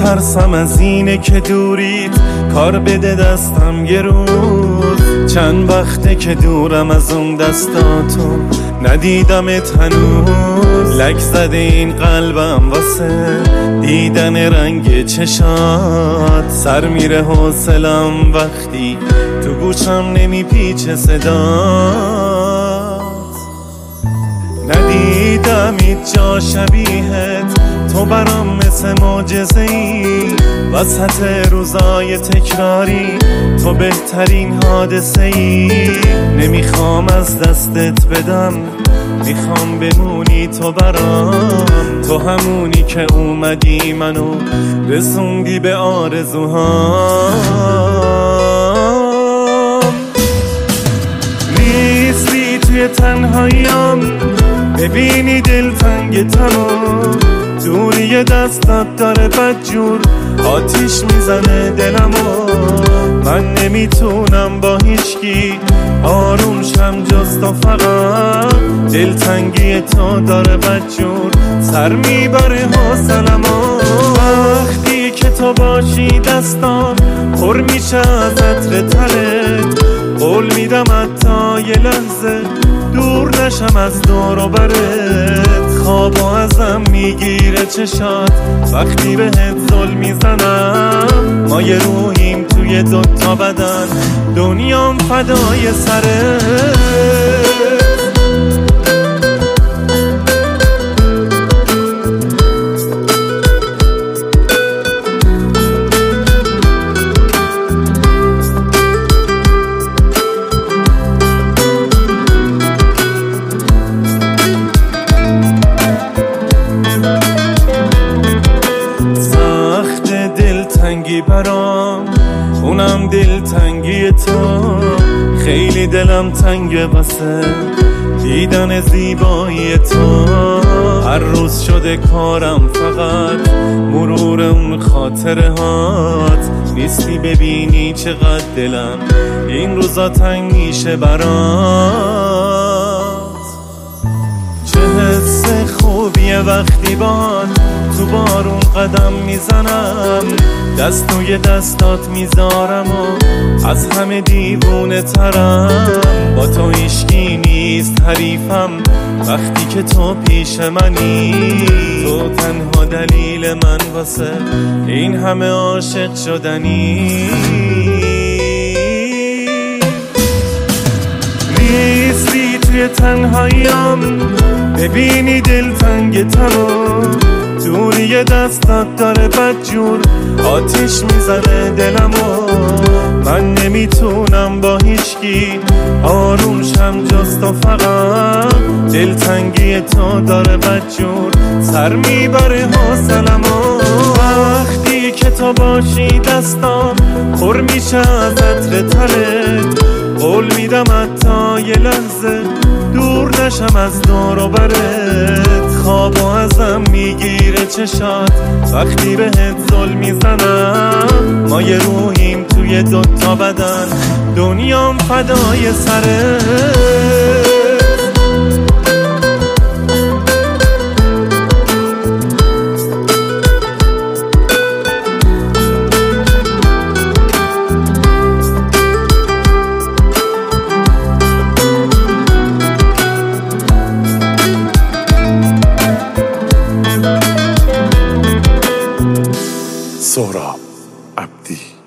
میترسم از اینه که دورید کار بده دستم یه روز. چند وقته که دورم از اون دستاتو ندیدمت هنوز. لک زده این قلبم واسه دیدن رنگ چشات. سر میره حوصلم وقتی تو گوشم نمیپیچه صدات. ندیدم هیچ جا شبیهت، تو برام مثل معجزه‌ای. وسط روزای تکراری تو بهترین حادثه‌ای. نمیخوام از دستت بدم، میخوام بمونی تو برام. تو همونی که اومدی منو رسوندی به آرزوهام. نیستی توی تنهاییام، ببینی دلتنگتمو. دوری دستات داره بدجور آتیش میزنه دلمو. من نمیتونم با هیچکی آروم شم جز تو فقط. دلتنگی تو داره بدجور سر میبره حوصلمو. وقتی که تو باشی دستام پر میشه از عطر تنت. قول میدم حتی یه لحظه دور نشم از دور و برت. خوابو ازم میگیره چشات وقتی بهت ظلم میزنم. ما یه روحیم توی دوتا بدن، دنیام فدای سرت. دلتنگی برام اونم دلتنگی تو. خیلی دلم تنگه واسه دیدن زیبایی تو. هر روز شده کارم فقط مرور اون خاطره هات. نیستی ببینی چقدر دلم این روزا تنگ میشه برات. چه حس خوبیه وقتی باد تو بارون قدم میزنم. دست توی دستات میذارم و از همه دیوونه ترم. با تو هیچکی نیست حریفم وقتی که تو پیش منی. تو تنها دلیل من واسه این همه عاشق شدنی. نیستی توی تنهاییام، ببینی دلتنگتمو. دوری دستات داره بدجور آتیش میزنه دلمو. من نمیتونم با هیچکی آروم شم جز تو فقط. دلتنگی تو داره بدجور سر میبره حوصلمو. وقتی که تو باشی دستام پر میشه از عطر تنت. قول میدم حتی یه لحظه دور نشم از دور و برت. خوابو ازم میگیره چشات وقتی بهت ظلم میزنم. ما یه روحیم توی دوتا بدن، دنیام فدای سرت. سهراب عبدی.